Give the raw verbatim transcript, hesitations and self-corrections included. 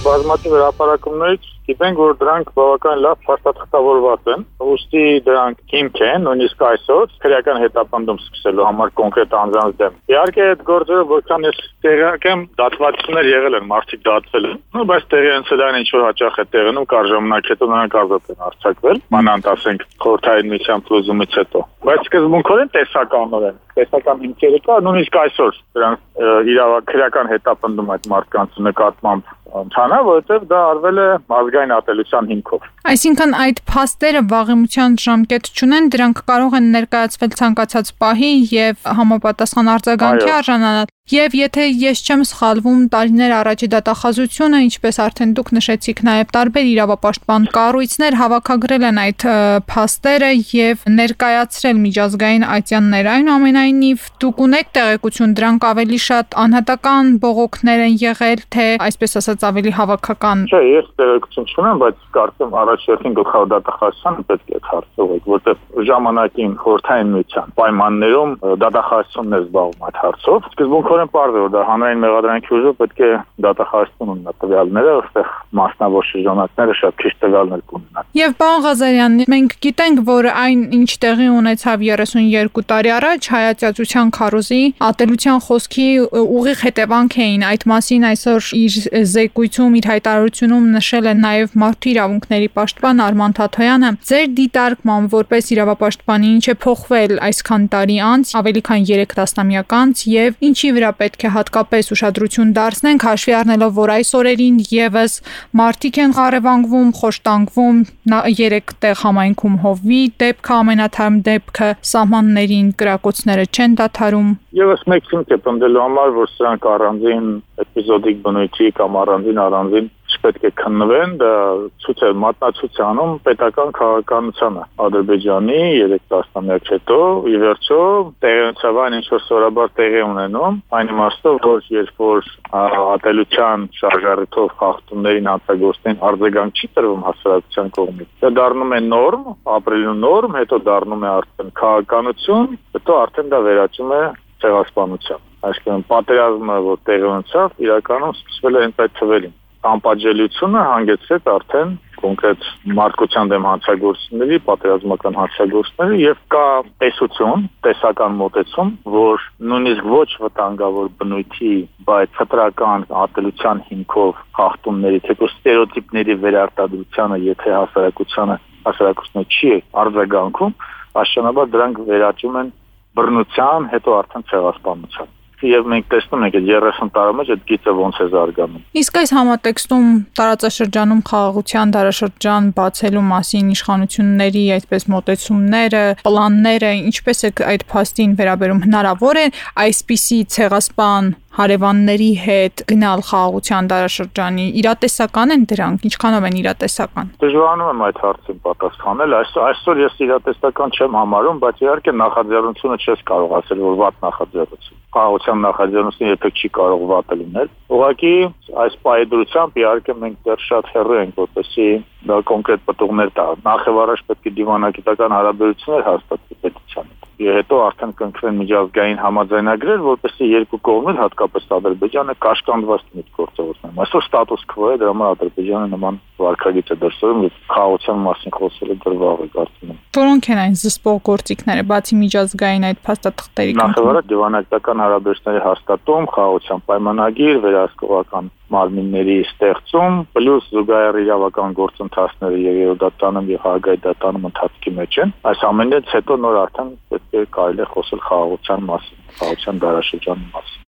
բազմաթիվ հրապարակումներից գիտենք, որ դրանք բավական լավ փաստաթղթավորված են, ուստի դրանք հիմք են, նույնիսկ այսօր քրեական հետապնդում սկսելու համար կոնկրետ անձանց դեմ։ Իհարկե այդ գործը որքան ես տեղյակ եմ, դատվածություններ եղել են, մարդիկ դատվել են, բայց տեղի ընթացան ինչ որ հաճախ է տեղնում, կար ժամանակ հետո նրանք ազատ են արձակվել, մանավանդ ասենք խորհրդային միության փլուզումից հետո։ Բայց սկզբունքորեն տեսականորեն, տեսական հիմքերը կա, նույնիսկ այսօր դրանք իրավական քրեական հետապնդում այդ մարդկանց նկատմամբ Չանա, որովհետև դա արվել է ազգային ատելության հիմքով։ Այսինքն այդ փաստերը վաղեմության ժամկետ չունեն, դրանք կարող են ներկայացվել ցանկացած պահի եւ համապատասխան արձագանքի արժանանալ։ Եվ եթե ես չեմ սխալվում, տարիներ առաջի դատախազությունը, ինչպես արդեն դուք նշեցիք, նաև տարբեր իրավապաշտպան կառույցներ հավաքագրել են այդ փաստերը եւ ներկայացրել միջազգային այցյաններ։ Այնուամենայնիվ, դուք ունեք տեղեկություն, դրանք ավելի շատ անհատական բողոքներ են եղել, թե այսպես ասած ավելի հավաքական։ Չէ, ես տեղեկություն չունեմ, բայց կարծեմ առաջերտին գլխավոր դատախազությունը պետք է հարցնվեք, որտեղ ժամանակին խորհրդային միության պայմաններում դատախազությունն է զբաղվում այդ հարցով։ Սկզբունքորեն պարզ է, որ դա հանրային մեղադրանքի ուժով պետք է դատախազություն ունենա տվյալները, որտեղ մասնավոր շրջանակները շատ քիչ տվյալներ կունենան։ Եվ պարոն Ղազարյան, մենք գիտենք, որ այն ինչ տեղի ունեցավ երեսունյոթ տարի առաջ հայատյացության քարոզի ատելության խոսքի ուղիղ հետևանք էին։ Այդ մասին այսօր իր զեկույցում, իր հայտարարությունում նշել է նաև մարդու իրավունքների պաշտպան Արման Թաթոյանը։ Ձեր դիտարկմամբ որպես իրավապաշտպանի ինչ է փոխվել այսքան տարի անց, ավելի քան երեք տասնամյակ անց, եւ ինչի վրա պետք է հատկապես ուշադրություն դարձնենք, հաշվի առնելով, որ այս օրերին եւս մարդիկ են ղարևանգվում, խոշտանգվում, երեք տեղ համայնքում հովվի դեպքը, ամենաթարմ դեպքը, սահմաններին կրակոցները չեն դադարում։ Եվս մեկ հիմք է պնդելու համար, որ սրանք առանձին էպիզոդիկ բնույթի կամ առանձին առանձին չպետք է քննվեն, դա ցույց է մատնացույց է անում պետական քաղաքականությանը Ադրբեջանի երեք տասնամյակ հետո, ի վերջո տեղացավային ինչ որ սովորաբար տեղի ունենում, այն իմաստով, որ երբ որ ատելության շարժառիթով խախտումներին հանցագործներին արձագանք չի տրվում հասարակության կողմից, դա դառնում է նորմ, ապրելու նորմ, հետո դառնում է արդեն քաղաքականություն, հետո արդեն դա վերածում է ցեղասպանության։ Այսինքն պատերազմը, որ տեղի ունեցավ, իրականում սկսվել է հենց այդ թվերին։ Անպատժելիությունը հանգեցրեց արդեն կոնկրետ մարդկության դեմ հանցագործությունների, պատերազմական հանցագործությունների եւ կա տեսություն, տեսական մոտեցում, որ նույնիսկ ոչ վտանգավոր բնույթի, բայց խտրական ատելության հիմքով խախտումների, թեկուզ ստերեոտիպների վերարտադրությանը, եթե հասարակությանը հասարակությունը չի արձագանքում, աստիճանաբար դրանք վերաճում են բռնության, հետո արդեն ցեղասպանության։ Եվ մենք տեսնում ենք այդ երեսուն տարի մեջ այդ գիծը ոնց է զարգանում։ Իսկ այս համատեքստում տարածաշրջանում խաղաղության դարաշրջան բացելու մասին իշխանությունների այդպես մոտեցումները, պլանները, ինչպես է այդ փաստին վերաբերում, հնարավոր է այսպիսի ցեղասպան հարևանների հետ գնալ խաղաղության դարաշրջանի, իրատեսական են դրանք, ինչքանով են իրատեսական։ Դժվարանում եմ այդ հարցին պատասխանել, այսօր ես իրատեսական չեմ համարում, բայց իհարկե նախաձեռնությունը չես կարող ասել, որ վատ նախաձեռնություն։ Խաղաղության նախաձեռնությունը երբեք չի կարող վատը լինել։ Ուղղակի այս պայդրությամբ իհարկե մենք դեռ շատ հեռու ենք, որպեսզի դա կոնկրետ պատողներ տա։ Նախ եւ առաջ պետք է դիվանագիտական հարաբերություններ հաստատվի պետության հետ։ Եվ հետո արդեն կնքվեն միջազգային համաձայնագրեր, որպեսզի երկու կողմեր, հատկապես Ադրբեջանը, կաշկանդված միտք գործողություններ։ Այսօր ստատուս քվո է, դրա համար Ադրբեջանը նման վարկագիծ է դրսևորում եւ խաղաղության մասին խոսելը դրվաղ է կարծում եմ։ Որոնք են այն զսպող գործիքները, բացի միջազգային այդ փաստաթղթերի։ Նախ եւ առաջ դիվանագիտական հարաբերությունների հաստատում, խաղաղության պայմանագիր, վերահսկողական մարմինների ստեղծում, պլյուս զուգահեռ իրավական գործընթացները եւ երրորդատանում եւ հարգայի դատանում ընթացքի մեջ են։ Այս ամենից հետո նոր արդեն պետք է կարելի է խոսել խաղաղության մասին, խաղաղության դարաշրջանի մասին։